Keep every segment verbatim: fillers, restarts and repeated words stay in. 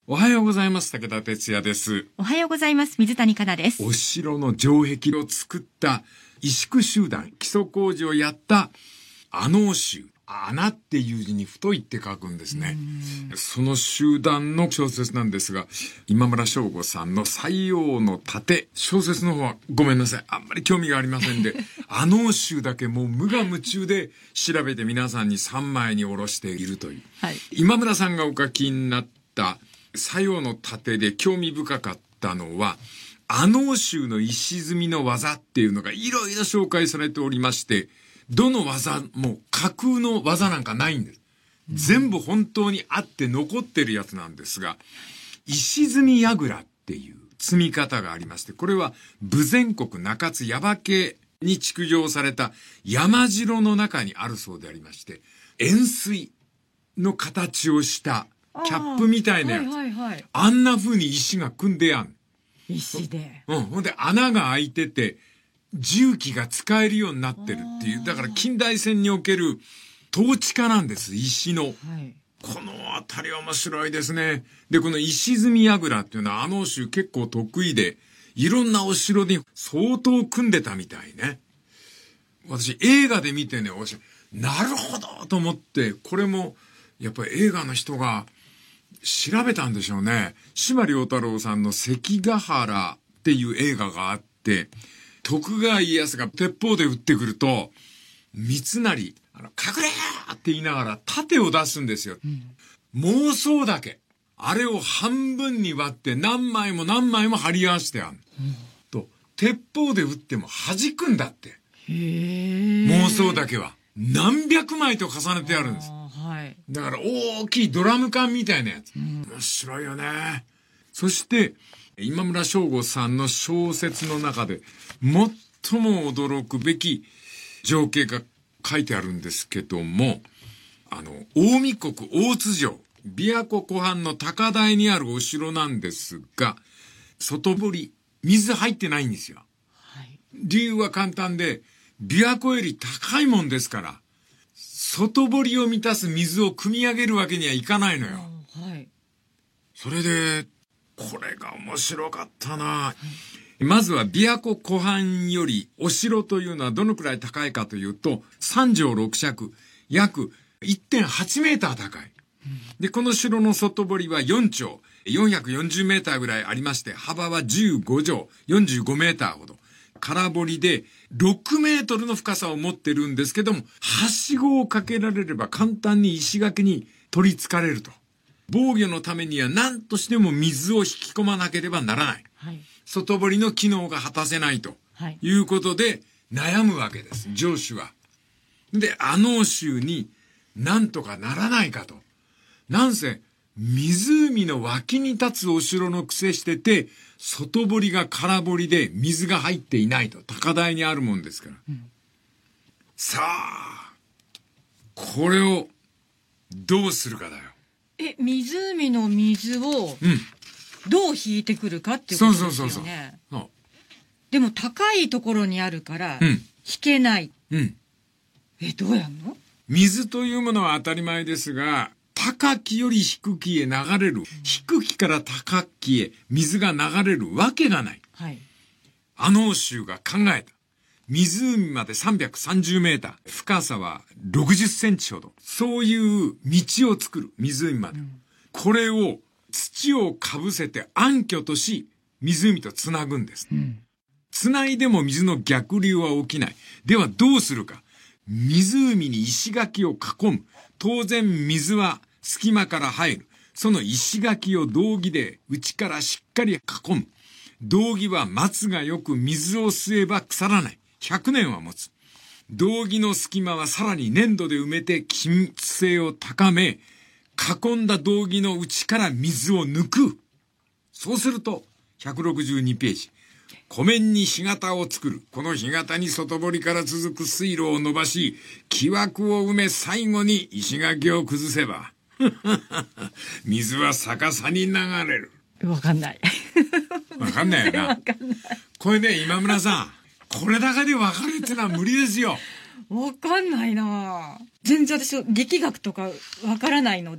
おはようございます。武田哲也です。 おはようございます。水谷香奈です。 お城の城壁を作った石工集団、基礎工事をやった阿能衆。穴っていう字に太いって書くんですね。その集団の小説なんですが、今村翔吾さんの西洋の盾。小説の方はごめんなさい。あんまり興味がありませんで、阿能衆だけもう無我夢中で調べて皆さんにさんまいに下ろしているという。はい、今村さんがお書きになった西洋の盾で興味深かったのは、阿能衆の石積みの技っていうのがいろいろ紹介されておりまして、どの技も架空の技なんかないんです。全部本当にあって残ってるやつなんですが、石積み櫓っていう積み方がありまして、これは豊前国中津耶馬渓に築城された山城の中にあるそうでありまして、円錐の形をしたキャップみたいなやつ。はいはいはい、あんな風に石が組んでやん。 石で。 うん。ほんで穴が開いてて、重機が使えるようになってるっていう。だから近代戦における統治下なんです。石の。はい、このあたりは面白いですね。で、この石積み櫓っていうのは阿能衆結構得意で、いろんなお城に相当組んでたみたいね。私映画で見てね、なるほどと思って、これもやっぱり映画の人が調べたんでしょうね。司馬遼太郎さんの関ヶ原っていう映画があって、徳川家康が鉄砲で撃ってくると、三成、あの、隠れーって言いながら盾を出すんですよ。うん、妄想だけ。あれを半分に割って何枚も何枚も貼り合わせてある、うん。と、鉄砲で撃っても弾くんだって。 へー。 妄想だけは。何百枚と重ねてあるんです。 はい、だから大きいドラム缶みたいなやつ。うん、面白いよね。そして、今村翔吾さんの小説の中で最も驚くべき情景が書いてあるんですけども、あの、近江国大津城、琵琶湖湖畔の高台にあるお城なんですが、外堀、水入ってないんですよ。はい、理由は簡単で、琵琶湖より高いもんですから、外堀を満たす水を汲み上げるわけにはいかないのよ。はい、それで、これが面白かったな。まずは琵琶湖湖畔よりお城というのはどのくらい高いかというと、三条六尺、約 いってんはち メーター高い。で、この城の外堀はよん丁、よんひゃくよんじゅうメーターぐらいありまして、幅はじゅうご畳、よんじゅうごメーターほど。空堀でろくメートルの深さを持ってるんですけども、はしごをかけられれば簡単に石垣に取り付かれると。防御のためには何としても水を引き込まなければならない。はい、外堀の機能が果たせないということで悩むわけです、城主は。で、阿能衆になんとかならないかと。なんせ、湖の脇に立つお城の癖してて、外堀が空堀で水が入っていないと。高台にあるもんですから。うん、さあ、これをどうするかだよ。 え、湖の水をどう引いてくるかっていうことですよね。そうそうそうそう。でも高いところにあるから引けない。うん。え、どうやんの？ 水というものは当たり前ですが、高きより低きへ流れる、うん、低きから高きへ水が流れるわけがない。はい。阿能衆が考えた。湖までさんびゃくさんじゅうメーター、深さはろくじゅっセンチほど。そういう道を作る、湖まで。うん、これを土をかぶせて暗渠とし、湖とつなぐんです。うん、つないでも水の逆流は起きない。ではどうするか。湖に石垣を囲む。当然水は隙間から入る。その石垣を道着で内からしっかり囲む。道着は松がよく水を吸えば腐らない。ひゃくねんは持つ。道着の隙間はさらに粘土で埋めて均一性を高め、囲んだ道着の内から水を抜く。そうすると、ひゃくろくじゅうにページ。湖面に干潟を作る。この干潟に外堀から続く水路を伸ばし、木枠を埋め最後に石垣を崩せば。水は逆さに流れる。 わかんない。 わかんないよな。わかんない。これね、今村さん。これだけで分かるってのは無理ですよ。 わかんないな。全然私、力学とかわからないので。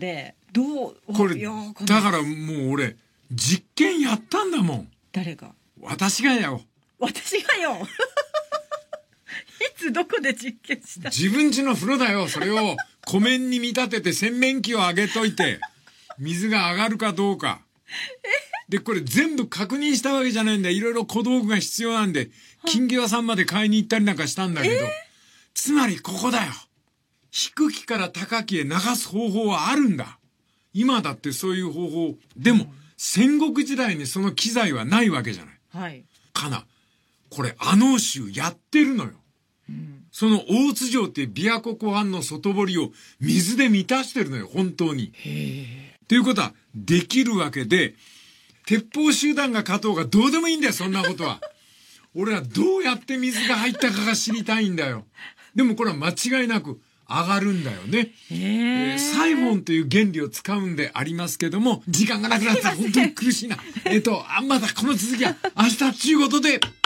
どうこれ、だからもう俺、実験やったんだもん。 誰が？ 私がよ。 私がよ。いつどこで実験した？ 自分家の風呂だよ。それを湖面に見立てて洗面器を上げといて、水が上がるかどうか。で、これ全部確認したわけじゃないんだ。いろいろ小道具が必要なんで、金魚屋さんまで買いに行ったりなんかしたんだけど、つまりここだよ。低きから高きへ流す方法はあるんだ。今だってそういう方法。でも、うん、戦国時代にその機材はないわけじゃない。 はい。 かな、これ、阿能州やってるのよ。うん、その大津城っていう琵琶湖湖畔の外堀を水で満たしてるのよ、本当に。へー。ということは、できるわけで、鉄砲集団が勝とうがどうでもいいんだよ、そんなことは。俺はどうやって水が入ったかが知りたいんだよ。でもこれは間違いなく上がるんだよね。えー、サイフォンという原理を使うんでありますけども、時間がなくなったら本当に苦しいな。えっと、あ、まだこの続きは明日ということで。